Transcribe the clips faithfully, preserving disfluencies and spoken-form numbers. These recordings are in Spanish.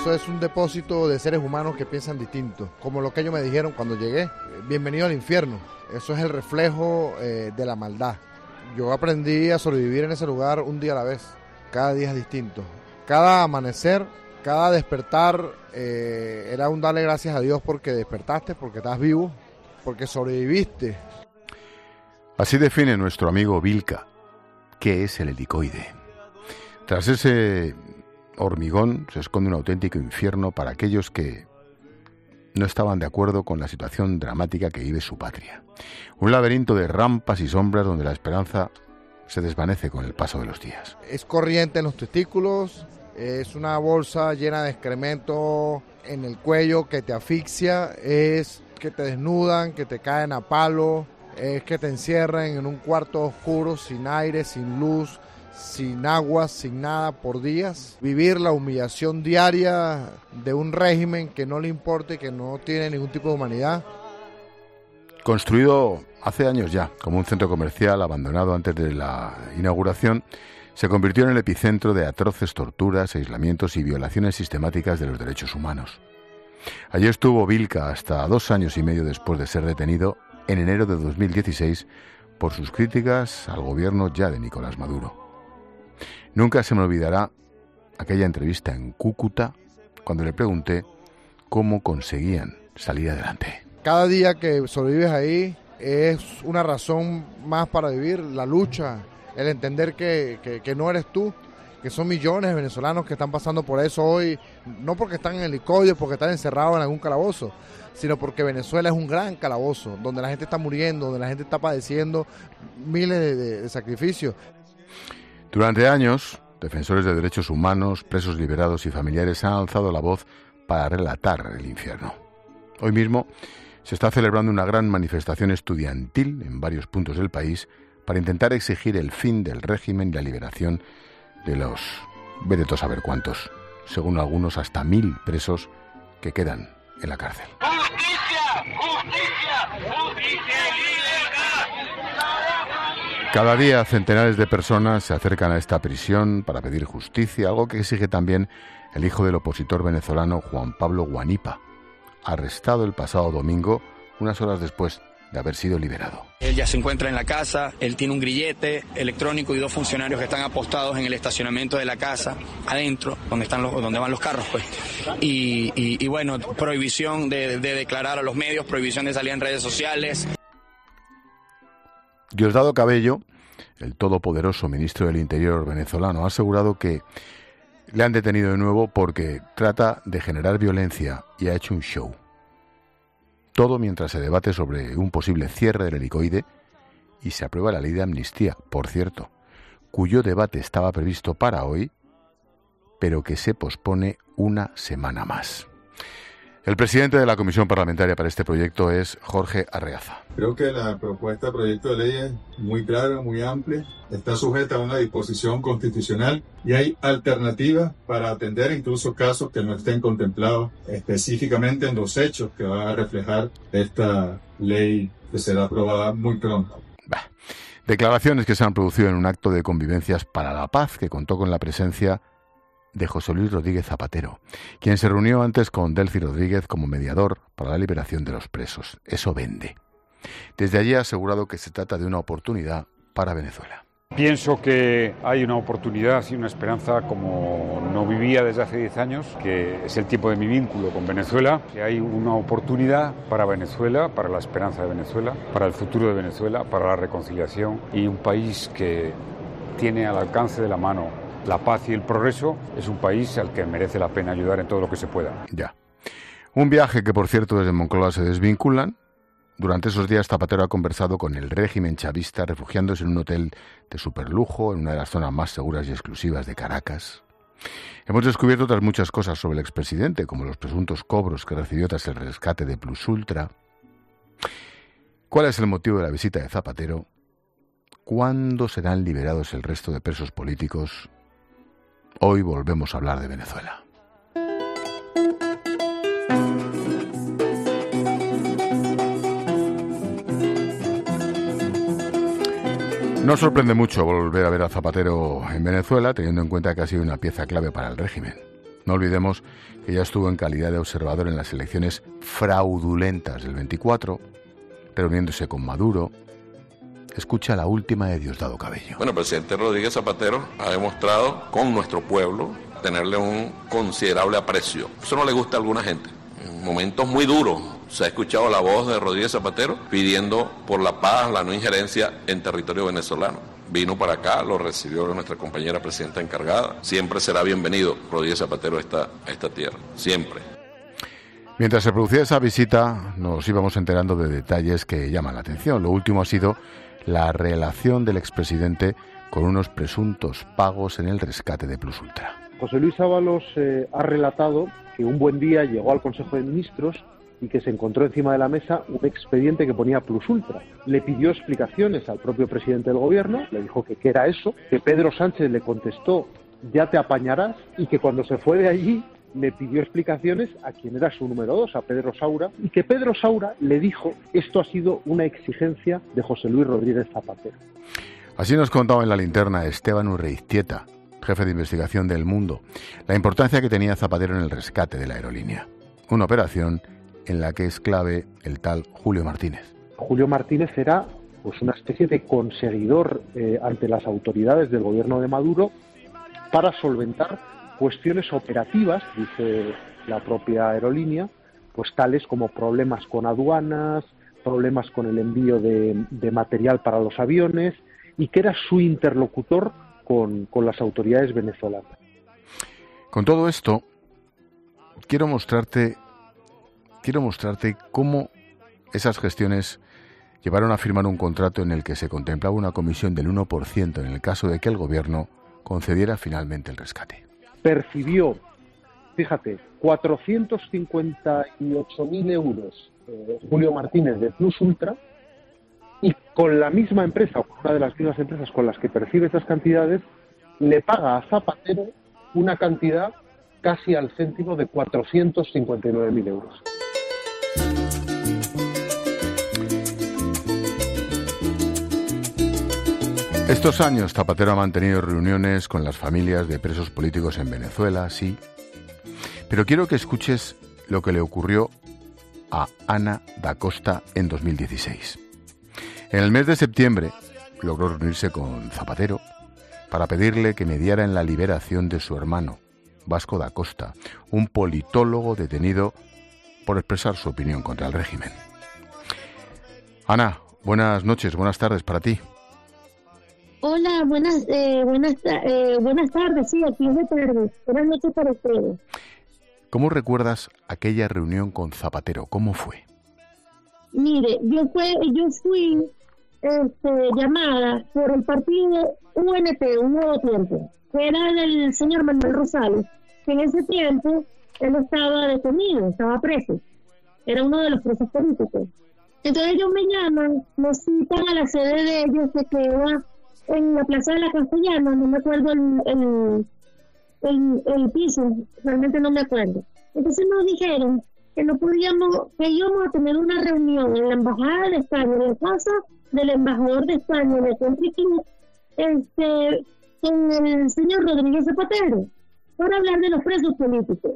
Eso es un depósito de seres humanos que piensan distinto, como lo que ellos me dijeron cuando llegué, bienvenido al infierno. Eso es el reflejo eh, de la maldad. Yo aprendí a sobrevivir en ese lugar un día a la vez, cada día es distinto. Cada amanecer, cada despertar eh, era un darle gracias a Dios porque despertaste, porque estás vivo, porque sobreviviste. Así define nuestro amigo Vilca qué es el helicoide. Tras ese hormigón se esconde un auténtico infierno para aquellos que no estaban de acuerdo con la situación dramática que vive su patria. Un laberinto de rampas y sombras donde la esperanza se desvanece con el paso de los días. Es corriente en los testículos, es una bolsa llena de excremento en el cuello que te asfixia, es que te desnudan, que te caen a palo, es que te encierran en un cuarto oscuro, sin aire, sin luz, sin agua, sin nada por días. Vivir la humillación diaria de un régimen que no le importa y que no tiene ningún tipo de humanidad. Construido hace años ya como un centro comercial abandonado antes de la inauguración, se convirtió en el epicentro de atroces torturas, aislamientos y violaciones sistemáticas de los derechos humanos. Allí estuvo Vilca hasta dos años y medio después de ser detenido en enero de dos mil dieciséis por sus críticas al gobierno ya de Nicolás Maduro. Nunca se me olvidará aquella entrevista en Cúcuta cuando le pregunté cómo conseguían salir adelante. Cada día que sobrevives ahí es una razón más para vivir, la lucha, el entender que, que, que no eres tú, que son millones de venezolanos que están pasando por eso hoy, no porque están en helicoide, porque están encerrados en algún calabozo, sino porque Venezuela es un gran calabozo, donde la gente está muriendo, donde la gente está padeciendo miles de, de, de sacrificios. Durante años, defensores de derechos humanos, presos liberados y familiares han alzado la voz para relatar el infierno. Hoy mismo se está celebrando una gran manifestación estudiantil en varios puntos del país para intentar exigir el fin del régimen y la liberación de los, vete tú a saber cuántos, según algunos hasta mil presos que quedan en la cárcel. ¡Justicia! ¡Justicia! ¡Justicia y libertad! Cada día centenares de personas se acercan a esta prisión para pedir justicia, algo que exige también el hijo del opositor venezolano Juan Pablo Guanipa, arrestado el pasado domingo, unas horas después de haber sido liberado. Él ya se encuentra en la casa, él tiene un grillete electrónico y dos funcionarios que están apostados en el estacionamiento de la casa, adentro, donde están los, donde van los carros, pues. Y, y, y bueno, prohibición de, de declarar a los medios, prohibición de salir en redes sociales. Diosdado Cabello, el todopoderoso ministro del Interior venezolano, ha asegurado que le han detenido de nuevo porque trata de generar violencia y ha hecho un show. Todo mientras se debate sobre un posible cierre del helicoide y se aprueba la ley de amnistía, por cierto, cuyo debate estaba previsto para hoy, pero que se pospone una semana más. El presidente de la Comisión Parlamentaria para este proyecto es Jorge Arreaza. Creo que la propuesta de proyecto de ley es muy clara, muy amplia, está sujeta a una disposición constitucional y hay alternativas para atender incluso casos que no estén contemplados específicamente en los hechos que va a reflejar esta ley que será aprobada muy pronto. Bah. Declaraciones que se han producido en un acto de convivencias para la paz que contó con la presencia de José Luis Rodríguez Zapatero, quien se reunió antes con Delcy Rodríguez como mediador para la liberación de los presos. Eso vende. Desde allí ha asegurado que se trata de una oportunidad para Venezuela. Pienso que hay una oportunidad y una esperanza como no vivía desde hace diez años, que es el tiempo de mi vínculo con Venezuela, que hay una oportunidad para Venezuela, para la esperanza de Venezuela, para el futuro de Venezuela, para la reconciliación y un país que tiene al alcance de la mano la paz y el progreso. Es un país al que merece la pena ayudar en todo lo que se pueda. Ya. Un viaje que, por cierto, desde Moncloa se desvinculan. Durante esos días Zapatero ha conversado con el régimen chavista, refugiándose en un hotel de superlujo, en una de las zonas más seguras y exclusivas de Caracas. Hemos descubierto otras muchas cosas sobre el expresidente, como los presuntos cobros que recibió tras el rescate de Plus Ultra. ¿Cuál es el motivo de la visita de Zapatero? ¿Cuándo serán liberados el resto de presos políticos? Hoy volvemos a hablar de Venezuela. No sorprende mucho volver a ver a Zapatero en Venezuela, teniendo en cuenta que ha sido una pieza clave para el régimen. No olvidemos que ya estuvo en calidad de observador en las elecciones fraudulentas del veinticuatro, reuniéndose con Maduro. Escucha la última de Diosdado Cabello. Bueno, el presidente Rodríguez Zapatero ha demostrado con nuestro pueblo tenerle un considerable aprecio. Eso no le gusta a alguna gente. En momentos muy duros se ha escuchado la voz de Rodríguez Zapatero pidiendo por la paz, la no injerencia en territorio venezolano. Vino para acá, lo recibió nuestra compañera presidenta encargada. Siempre será bienvenido Rodríguez Zapatero a esta, a esta tierra, siempre. Mientras se producía esa visita, nos íbamos enterando de detalles que llaman la atención. Lo último ha sido la relación del expresidente con unos presuntos pagos en el rescate de Plus Ultra. José Luis Ábalos eh, ha relatado que un buen día llegó al Consejo de Ministros y que se encontró encima de la mesa un expediente que ponía Plus Ultra. Le pidió explicaciones al propio presidente del gobierno, le dijo que qué era eso, que Pedro Sánchez le contestó ya te apañarás, y que cuando se fue de allí le pidió explicaciones a quien era su número dos, a Pedro Saura, y que Pedro Saura le dijo esto ha sido una exigencia de José Luis Rodríguez Zapatero. Así nos contaba en la linterna Esteban Urreiztieta, jefe de investigación del Mundo, la importancia que tenía Zapatero en el rescate de la aerolínea. Una operación en la que es clave el tal Julio Martínez. Julio Martínez era pues una especie de conseguidor eh, ante las autoridades del gobierno de Maduro para solventar cuestiones operativas, dice la propia aerolínea, pues tales como problemas con aduanas, problemas con el envío de, de material para los aviones, y que era su interlocutor con, con las autoridades venezolanas. Con todo esto, quiero mostrarte, quiero mostrarte cómo esas gestiones llevaron a firmar un contrato en el que se contemplaba una comisión del uno por ciento en el caso de que el gobierno concediera finalmente el rescate. Percibió, fíjate, cuatrocientos cincuenta y ocho mil euros eh, Julio Martínez de Plus Ultra, y con la misma empresa, o una de las mismas empresas con las que percibe esas cantidades, le paga a Zapatero una cantidad casi al céntimo de cuatrocientos cincuenta y nueve mil euros. Estos años Zapatero ha mantenido reuniones con las familias de presos políticos en Venezuela, sí, pero quiero que escuches lo que le ocurrió a Ana da Costa en dos mil dieciséis. En el mes de septiembre logró reunirse con Zapatero para pedirle que mediara en la liberación de su hermano, Vasco da Costa, un politólogo detenido por expresar su opinión contra el régimen. Ana, buenas noches, buenas tardes para ti. Hola, buenas eh, buenas eh, buenas tardes, sí, aquí es de tarde. Buenas noches para ustedes. ¿Cómo recuerdas aquella reunión con Zapatero? ¿Cómo fue? Mire, yo fue, yo fui este, llamada por el partido U N T, Un Nuevo Tiempo, que era del señor Manuel Rosales, que en ese tiempo él estaba detenido, estaba preso, era uno de los presos políticos. Entonces ellos me llaman, me citan a la sede de ellos, que queda en la Plaza de la Castellana, no me acuerdo el, el, el, el piso, realmente no me acuerdo. Entonces nos dijeron que no podíamos, que íbamos a tener una reunión en la Embajada de España, en la casa del embajador de España de Country Club, este, con el señor Rodríguez Zapatero, para hablar de los presos políticos.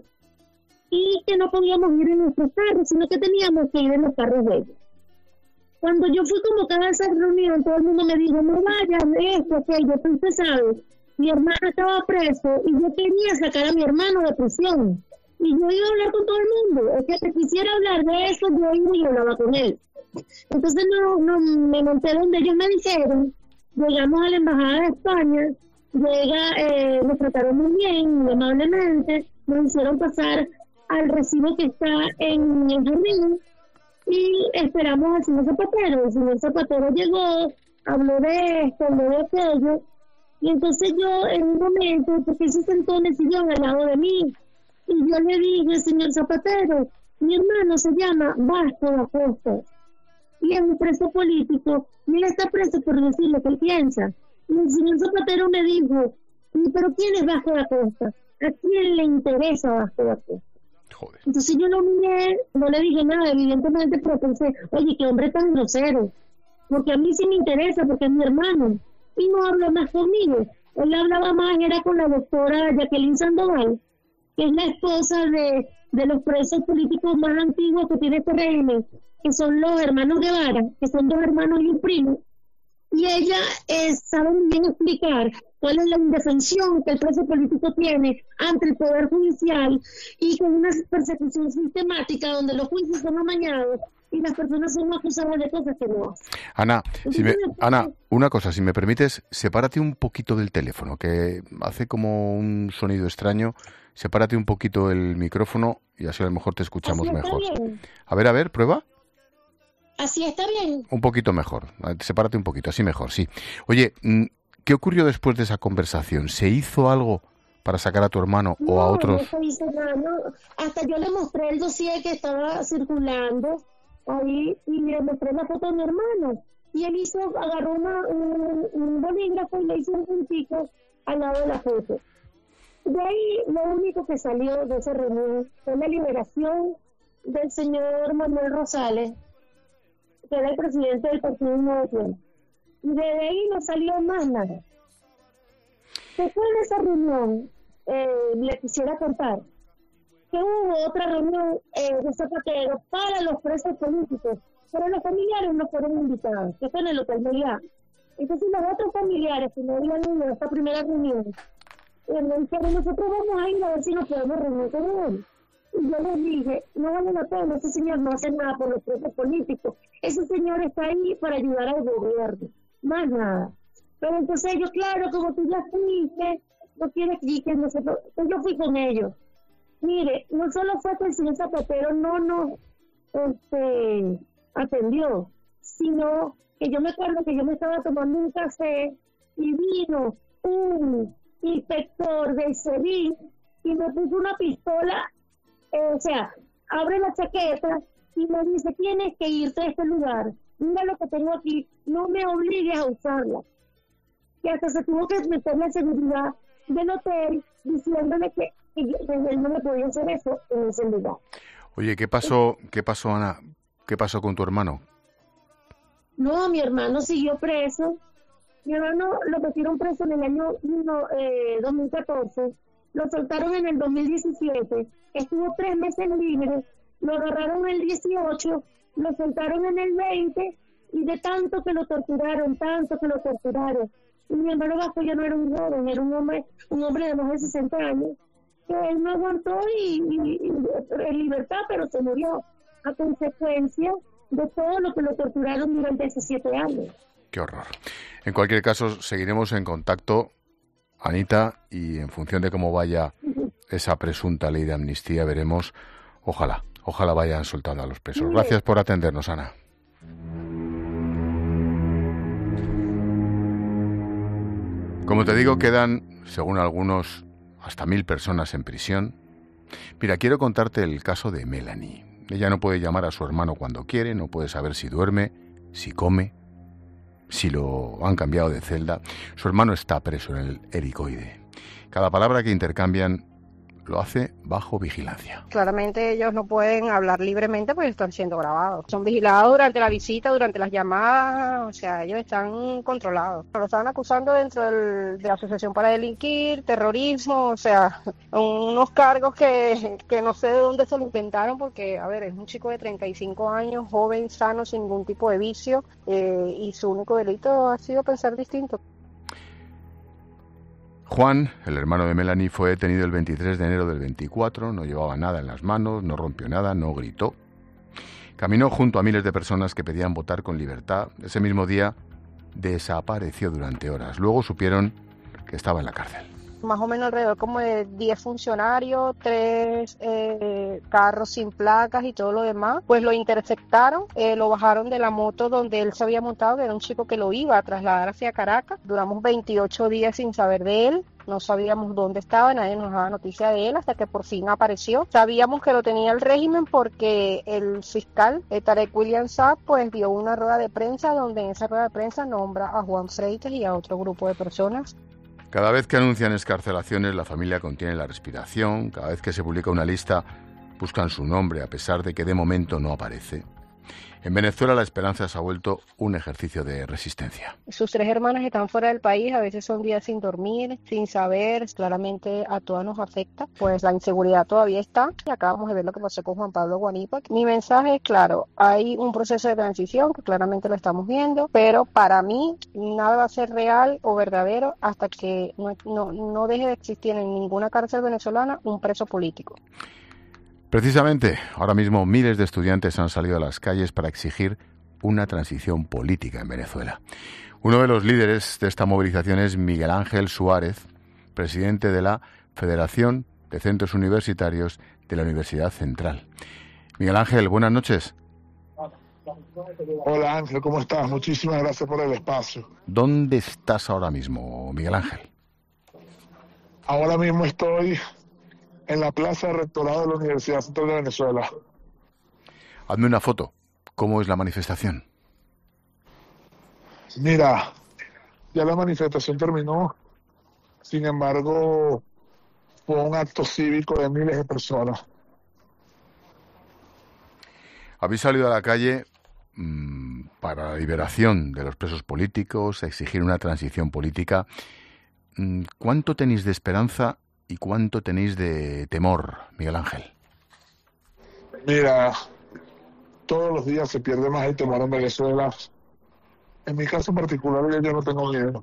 Y que no podíamos ir en nuestros carros, sino que teníamos que ir en los carros de ellos. Cuando yo fui convocada a esa reunión, todo el mundo me dijo, no vayan, esto, aquello, usted sabe, mi hermano estaba preso y yo quería sacar a mi hermano de prisión. Y yo iba a hablar con todo el mundo, es que si quisiera hablar de eso, yo iba y hablaba con él. Entonces no, no me monté donde ellos me dijeron, llegamos a la Embajada de España, llega, eh, nos trataron muy bien, muy amablemente, nos hicieron pasar al recibo que está en el jardín, y esperamos al señor Zapatero. El señor Zapatero llegó, habló de esto, habló de aquello, y entonces yo en un momento, porque él se sentó en el sillón al lado de mí, y yo le dije, señor Zapatero, mi hermano se llama Vasco da Costa, y es un preso político, y él está preso por decir lo que él piensa. Y el señor Zapatero me dijo, pero ¿quién es Vasco da Costa? ¿A quién le interesa Vasco da Costa? Joder. Entonces yo no miré, no le dije nada, evidentemente, pero pensé, oye, qué hombre tan grosero, porque a mí sí me interesa, porque es mi hermano, y no habló más conmigo. Él hablaba más, era con la doctora Jacqueline Sandoval, que es la esposa de, de los presos políticos más antiguos que tiene este régimen, que son los hermanos Guevara, que son dos hermanos y un primo, y ella eh, sabe muy bien explicar cuál es la indefensión que el preso político tiene ante el Poder Judicial y con una persecución sistemática donde los juicios son amañados y las personas son acusadas de cosas que no hacen. Ana, si me, Ana, una cosa, si me permites, sepárate un poquito del teléfono, que hace como un sonido extraño. Sepárate un poquito el micrófono y así a lo mejor te escuchamos mejor. Bien. A ver, a ver, prueba. Así está bien. Un poquito mejor. Sepárate un poquito, así mejor, sí. Oye, ¿qué ocurrió después de esa conversación? ¿Se hizo algo para sacar a tu hermano no, o a otros? No se hizo nada, no. Hasta yo le mostré el dossier que estaba circulando ahí y le mostré la foto de mi hermano. Y él hizo, agarró una, un, un bolígrafo y le hizo un puntito al lado de la foto. De ahí lo único que salió de esa reunión fue la liberación del señor Manuel Rosales, que era el presidente del Partido Nuevo Tiempo. Y de ahí no salió más nada. Después de esa reunión, eh, le quisiera contar que hubo otra reunión eh, de Zapatero para los presos políticos, pero los familiares no fueron invitados, que fue en el Hotel Meliá. Entonces los otros familiares que no habían ido a esta primera reunión, eh, me dijeron, nosotros vamos a ir a ver si nos podemos reunir con él. Y yo les dije, no vale la pena, ese señor no hace nada por los presos políticos, ese señor está ahí para ayudar al gobierno, más nada. Pero entonces ellos, claro, como tú ya fuiste, no quieres que nosotros, pues yo fui con ellos. Mire, no solo fue que el señor Zapatero no nos este, atendió, sino que yo me acuerdo que yo me estaba tomando un café y vino un inspector del SEBIN y me puso una pistola, eh, o sea, abre la chaqueta y me dice, tienes que irte a este lugar, mira lo que tengo aquí, no me obligues a usarla. Y hasta se tuvo que meter la seguridad del hotel diciéndole que, que, que él no le podía hacer eso en ese lugar. Oye, ¿qué pasó, qué pasó, Ana? ¿Qué pasó con tu hermano? No, mi hermano siguió preso. Mi hermano lo metieron preso en el año no, eh, dos mil catorce. Lo soltaron en el dos mil diecisiete. Estuvo tres meses libre. Lo agarraron en el dieciocho. Lo soltaron en el veinte. Y de tanto que lo torturaron, tanto que lo torturaron. Y mi hermano Vasco ya no era un joven, era un hombre, un hombre de más de sesenta años. Que él no aguantó y, y, y en libertad, pero se murió a consecuencia de todo lo que lo torturaron durante esos siete años. Qué horror. En cualquier caso, seguiremos en contacto, Anita, y en función de cómo vaya esa presunta ley de amnistía, veremos, ojalá, ojalá vayan soltando a los presos. Gracias por atendernos, Ana. Como te digo, quedan, según algunos, hasta mil personas en prisión. Mira, quiero contarte el caso de Melanie. Ella no puede llamar a su hermano cuando quiere, no puede saber si duerme, si come, si lo han cambiado de celda. Su hermano está preso en el helicoide. Cada palabra que intercambian lo hace bajo vigilancia. Claramente ellos no pueden hablar libremente porque están siendo grabados. Son vigilados durante la visita, durante las llamadas, o sea, ellos están controlados. Lo estaban acusando dentro del, de la Asociación para Delinquir, terrorismo, o sea, unos cargos que, que no sé de dónde se lo inventaron porque, a ver, es un chico de treinta y cinco años, joven, sano, sin ningún tipo de vicio, eh, y su único delito ha sido pensar distinto. Juan, el hermano de Melanie, fue detenido el veintitrés de enero del veinticuatro, no llevaba nada en las manos, no rompió nada, no gritó. Caminó junto a miles de personas que pedían votar con libertad. Ese mismo día desapareció durante horas. Luego supieron que estaba en la cárcel. Más o menos alrededor como de diez funcionarios, tres eh, carros sin placas y todo lo demás, pues lo interceptaron, eh, lo bajaron de la moto donde él se había montado, que era un chico que lo iba a trasladar hacia Caracas. Duramos veintiocho días sin saber de él, no sabíamos dónde estaba, nadie nos daba noticia de él hasta que por fin apareció. Sabíamos que lo tenía el régimen porque el fiscal, eh, Tarek William Saab, pues dio una rueda de prensa donde en esa rueda de prensa nombra a Juan Freites y a otro grupo de personas. Cada vez que anuncian excarcelaciones, la familia contiene la respiración. Cada vez que se publica una lista, buscan su nombre, a pesar de que de momento no aparece. En Venezuela la esperanza se ha vuelto un ejercicio de resistencia. Sus tres hermanas están fuera del país, a veces son días sin dormir, sin saber, claramente a todas nos afecta, pues la inseguridad todavía está. Y acabamos de ver lo que pasó con Juan Pablo Guanipa. Mi mensaje es claro, hay un proceso de transición que claramente lo estamos viendo, pero para mí nada va a ser real o verdadero hasta que no, no, no deje de existir en ninguna cárcel venezolana un preso político. Precisamente, ahora mismo miles de estudiantes han salido a las calles para exigir una transición política en Venezuela. Uno de los líderes de esta movilización es Miguel Ángel Suárez, presidente de la Federación de Centros Universitarios de la Universidad Central. Miguel Ángel, buenas noches. Hola Ángel, ¿cómo estás? Muchísimas gracias por el espacio. ¿Dónde estás ahora mismo, Miguel Ángel? Ahora mismo estoy en la plaza de rectorado de la Universidad Central de Venezuela. Hazme una foto. ¿Cómo es la manifestación? Mira, ya la manifestación terminó. Sin embargo, fue un acto cívico de miles de personas. Habéis salido a la calle mmm, para la liberación de los presos políticos, a exigir una transición política. ¿Cuánto tenéis de esperanza y cuánto tenéis de temor, Miguel Ángel? Mira, todos los días se pierde más el temor en Venezuela. En mi caso particular yo no tengo miedo.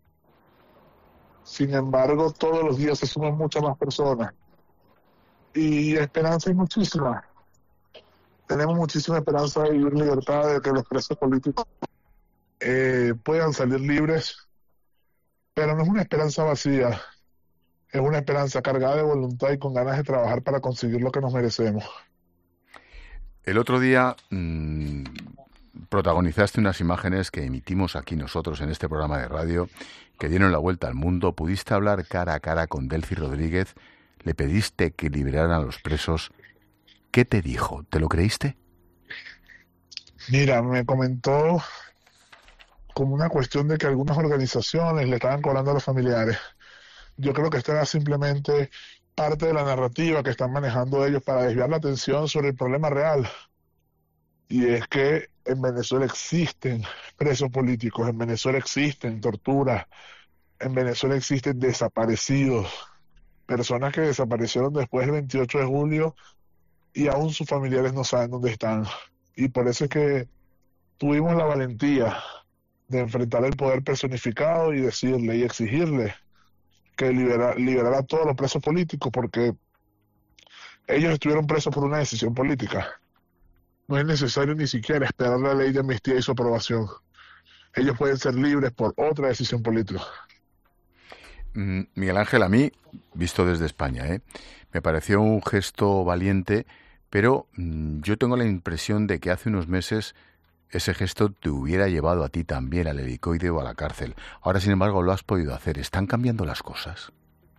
Sin embargo, todos los días se suman muchas más personas. Y esperanza hay muchísima. Tenemos muchísima esperanza de vivir libertad, de que los presos políticos eh, puedan salir libres. Pero no es una esperanza vacía. Es una esperanza cargada de voluntad y con ganas de trabajar para conseguir lo que nos merecemos. El otro día mmm, protagonizaste unas imágenes que emitimos aquí nosotros en este programa de radio, que dieron la vuelta al mundo. Pudiste hablar cara a cara con Delcy Rodríguez, le pediste que liberaran a los presos. ¿Qué te dijo? ¿Te lo creíste? Mira, me comentó como una cuestión de que algunas organizaciones le estaban cobrando a los familiares. Yo creo que esta era simplemente parte de la narrativa que están manejando ellos para desviar la atención sobre el problema real. Y es que en Venezuela existen presos políticos, en Venezuela existen torturas, en Venezuela existen desaparecidos, personas que desaparecieron después del veintiocho de julio y aún sus familiares no saben dónde están. Y por eso es que tuvimos la valentía de enfrentar el poder personificado y decirle y exigirle que liberara, liberara a todos los presos políticos, porque ellos estuvieron presos por una decisión política. No es necesario ni siquiera esperar la ley de amnistía y su aprobación. Ellos pueden ser libres por otra decisión política. Mm, Miguel Ángel, a mí, visto desde España, ¿eh? me pareció un gesto valiente, pero mm, yo tengo la impresión de que hace unos meses ese gesto te hubiera llevado a ti también al helicoide o a la cárcel. Ahora, sin embargo, lo has podido hacer. ¿Están cambiando las cosas?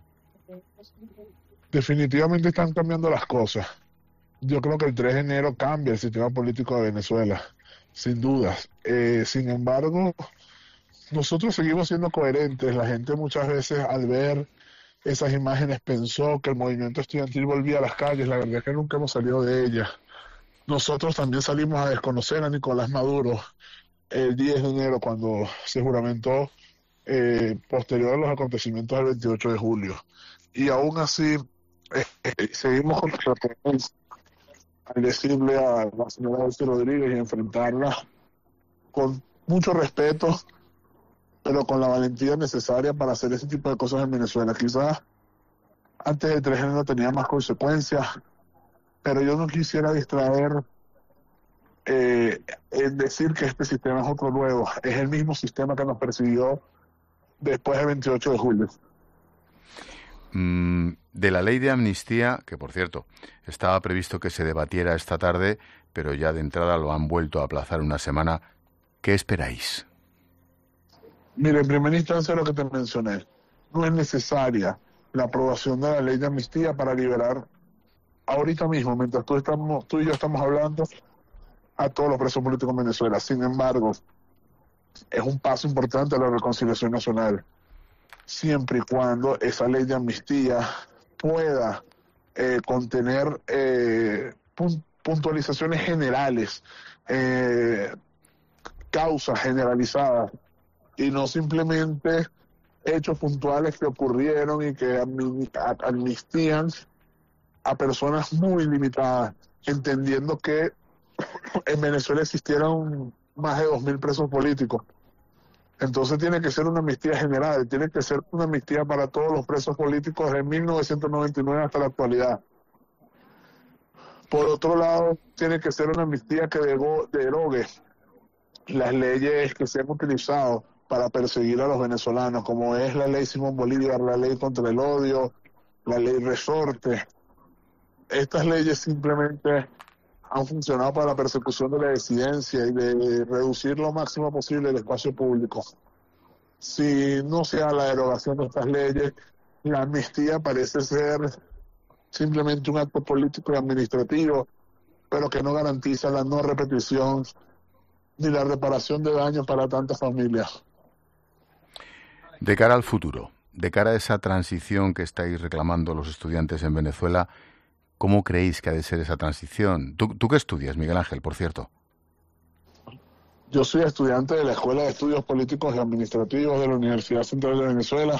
Definitivamente están cambiando las cosas. Yo creo que el tres de enero cambia el sistema político de Venezuela, sin dudas. Eh, sin embargo, nosotros seguimos siendo coherentes. La gente muchas veces al ver esas imágenes pensó que el movimiento estudiantil volvía a las calles. La verdad es que nunca hemos salido de ellas. Nosotros también salimos a desconocer a Nicolás Maduro el diez de enero, cuando se juramentó eh, posterior a los acontecimientos del veintiocho de julio. Y aún así, eh, eh, seguimos con nuestra tendencia al decirle a la señora Delcy Rodríguez y enfrentarla con mucho respeto, pero con la valentía necesaria para hacer ese tipo de cosas en Venezuela. Quizás antes del tres de enero tenía más consecuencias, pero yo no quisiera distraer eh, en decir que este sistema es otro nuevo. Es el mismo sistema que nos persiguió después del veintiocho de julio. Mm, de la ley de amnistía, que por cierto, estaba previsto que se debatiera esta tarde, pero ya de entrada lo han vuelto a aplazar una semana. ¿Qué esperáis? Mire, en primera instancia lo que te mencioné, no es necesaria la aprobación de la ley de amnistía para liberar ahorita mismo, mientras tú, estamos, tú y yo estamos hablando, a todos los presos políticos en Venezuela. Sin embargo, es un paso importante a la reconciliación nacional, siempre y cuando esa ley de amnistía pueda eh, contener eh, pun- puntualizaciones generales, eh, causas generalizadas, y no simplemente hechos puntuales que ocurrieron y que amnistían a personas muy limitadas, entendiendo que en Venezuela existieron más de dos mil presos políticos. Entonces tiene que ser una amnistía general, tiene que ser una amnistía para todos los presos políticos de mil novecientos noventa y nueve hasta la actualidad. Por otro lado, tiene que ser una amnistía que derogue las leyes que se han utilizado para perseguir a los venezolanos, como es la ley Simón Bolívar, la ley contra el odio, la ley Resorte. Estas leyes simplemente han funcionado para la persecución de la disidencia y de reducir lo máximo posible el espacio público. Si no se da la derogación de estas leyes, la amnistía parece ser simplemente un acto político y administrativo, pero que no garantiza la no repetición ni la reparación de daños para tantas familias. De cara al futuro, de cara a esa transición que estáis reclamando los estudiantes en Venezuela, ¿cómo creéis que ha de ser esa transición? ¿Tú, tú qué estudias, Miguel Ángel, por cierto? Yo soy estudiante de la Escuela de Estudios Políticos y Administrativos de la Universidad Central de Venezuela.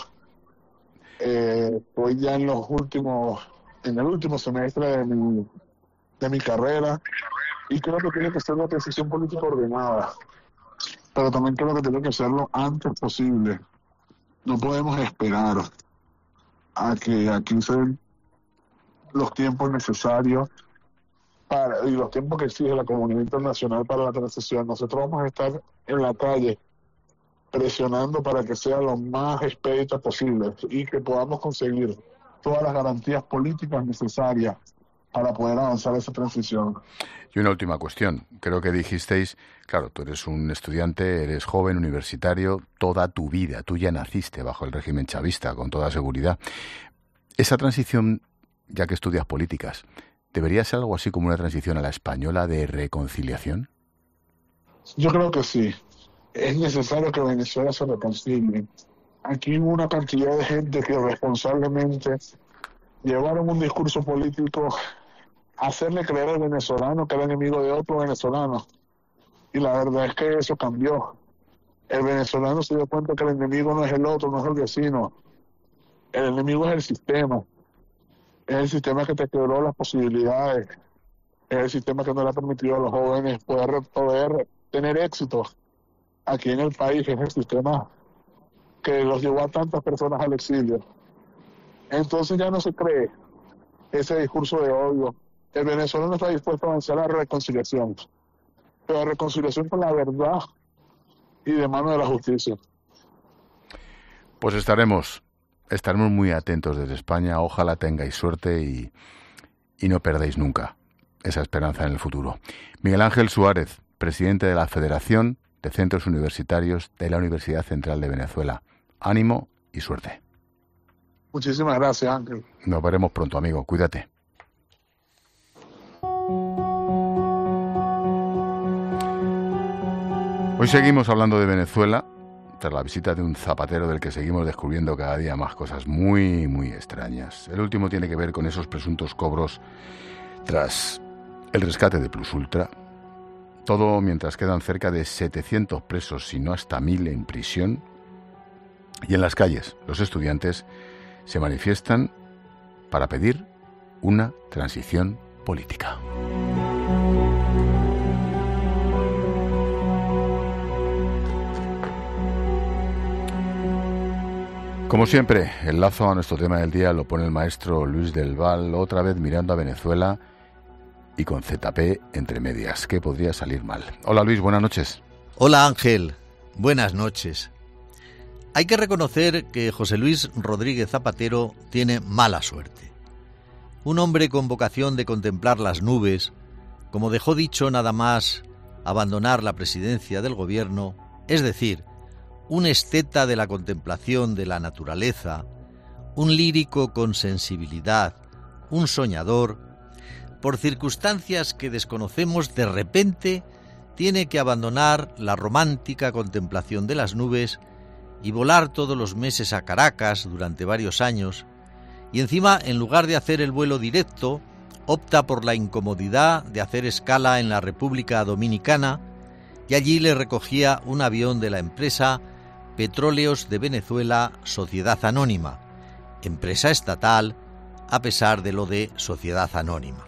Eh, estoy ya en los últimos, en el último semestre de mi, de mi carrera, y creo que tiene que ser una transición política ordenada, pero también creo que tiene que serlo antes posible. No podemos esperar a que aquí se den los tiempos necesarios para, y los tiempos que exige la comunidad internacional para la transición. Nosotros vamos a estar en la calle presionando para que sea lo más expedita posible y que podamos conseguir todas las garantías políticas necesarias para poder avanzar esa transición. Y una última cuestión. Creo que dijisteis, claro, tú eres un estudiante, eres joven, universitario, toda tu vida, tú ya naciste bajo el régimen chavista, con toda seguridad. Esa transición, ya que estudias políticas, ¿debería ser algo así como una transición a la española de reconciliación? Yo creo que sí. Es necesario que Venezuela se reconcilie. Aquí hubo una cantidad de gente que responsablemente llevaron un discurso político a hacerle creer al venezolano que era enemigo de otro venezolano. Y la verdad es que eso cambió. El venezolano se dio cuenta que el enemigo no es el otro, no es el vecino. El enemigo es el sistema. Es el sistema que te quebró las posibilidades. Es el sistema que no le ha permitido a los jóvenes poder, poder tener éxito aquí en el país. Es el sistema que los llevó a tantas personas al exilio. Entonces ya no se cree ese discurso de odio. El venezolano está dispuesto a avanzar a la reconciliación, pero a reconciliación con la verdad y de mano de la justicia. Pues estaremos, estaremos muy atentos desde España. Ojalá tengáis suerte y, y no perdáis nunca esa esperanza en el futuro. Miguel Ángel Suárez, presidente de la Federación de Centros Universitarios de la Universidad Central de Venezuela. Ánimo y suerte. Muchísimas gracias, Ángel. Nos veremos pronto, amigo. Cuídate. Hoy seguimos hablando de Venezuela, tras la visita de un zapatero del que seguimos descubriendo cada día más cosas muy, muy extrañas. El último tiene que ver con esos presuntos cobros tras el rescate de Plus Ultra. Todo mientras quedan cerca de setecientos presos, si no hasta mil en prisión. Y en las calles, los estudiantes se manifiestan para pedir una transición política. Como siempre, el lazo a nuestro tema del día lo pone el maestro Luis del Val, otra vez mirando a Venezuela y con Z P entre medias. ¿Qué podría salir mal? Hola Luis, buenas noches. Hola Ángel, buenas noches. Hay que reconocer que José Luis Rodríguez Zapatero tiene mala suerte. Un hombre con vocación de contemplar las nubes, como dejó dicho nada más abandonar la presidencia del gobierno, es decir, un esteta de la contemplación de la naturaleza, un lírico con sensibilidad, un soñador, por circunstancias que desconocemos de repente tiene que abandonar la romántica contemplación de las nubes y volar todos los meses a Caracas durante varios años, y encima, en lugar de hacer el vuelo directo, opta por la incomodidad de hacer escala en la República Dominicana y allí le recogía un avión de la empresa Petróleos de Venezuela Sociedad Anónima, empresa estatal a pesar de lo de Sociedad Anónima.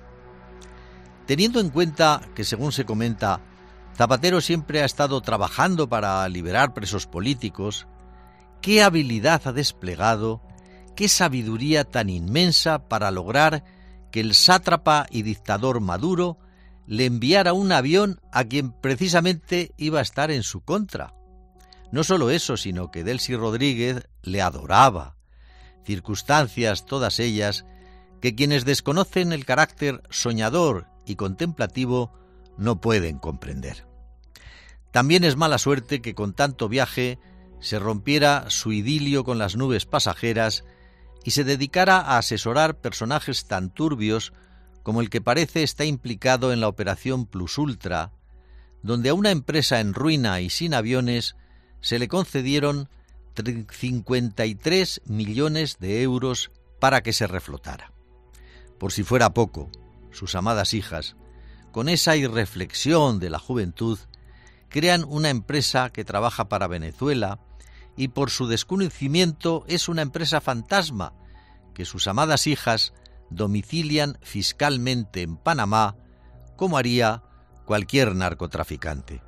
Teniendo en cuenta que, según se comenta, Zapatero siempre ha estado trabajando para liberar presos políticos, qué habilidad ha desplegado, qué sabiduría tan inmensa para lograr que el sátrapa y dictador Maduro le enviara un avión a quien precisamente iba a estar en su contra. No solo eso, sino que Delcy Rodríguez le adoraba. Circunstancias todas ellas que quienes desconocen el carácter soñador y contemplativo no pueden comprender. También es mala suerte que con tanto viaje se rompiera su idilio con las nubes pasajeras y se dedicara a asesorar personajes tan turbios como el que parece está implicado en la operación Plus Ultra, donde a una empresa en ruina y sin aviones se le concedieron cincuenta y tres millones de euros para que se reflotara. Por si fuera poco, sus amadas hijas, con esa irreflexión de la juventud, crean una empresa que trabaja para Venezuela y por su desconocimiento es una empresa fantasma que sus amadas hijas domicilian fiscalmente en Panamá, como haría cualquier narcotraficante.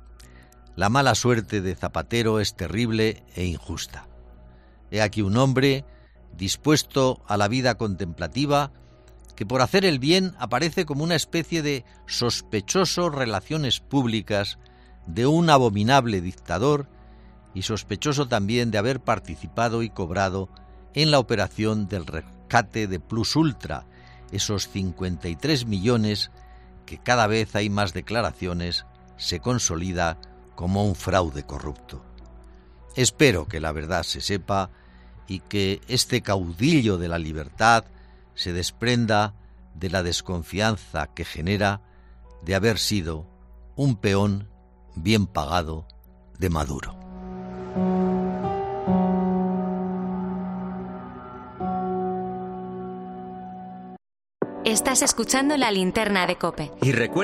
La mala suerte de Zapatero es terrible e injusta. He aquí un hombre dispuesto a la vida contemplativa que por hacer el bien aparece como una especie de sospechoso relaciones públicas de un abominable dictador y sospechoso también de haber participado y cobrado en la operación del rescate de Plus Ultra, esos cincuenta y tres millones que cada vez hay más declaraciones se consolida como un fraude corrupto. Espero que la verdad se sepa y que este caudillo de la libertad se desprenda de la desconfianza que genera de haber sido un peón bien pagado de Maduro. Estás escuchando La Linterna de COPE. Y recuerda